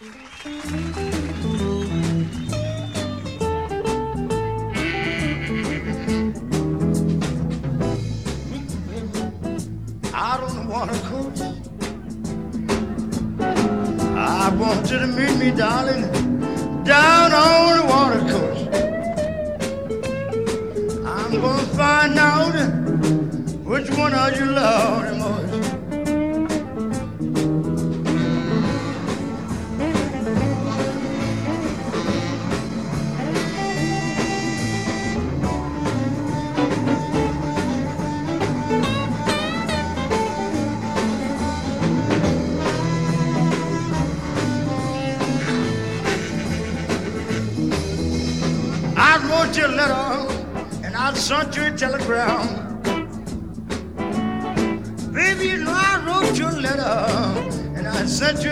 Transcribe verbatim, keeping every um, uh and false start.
Out on the water coast, I want you to meet me, darling, down on the water coast. I'm gonna find out which one of you love the most. I wrote you a letter and I sent you a telegram. Baby, you know I wrote you a letter and I sent you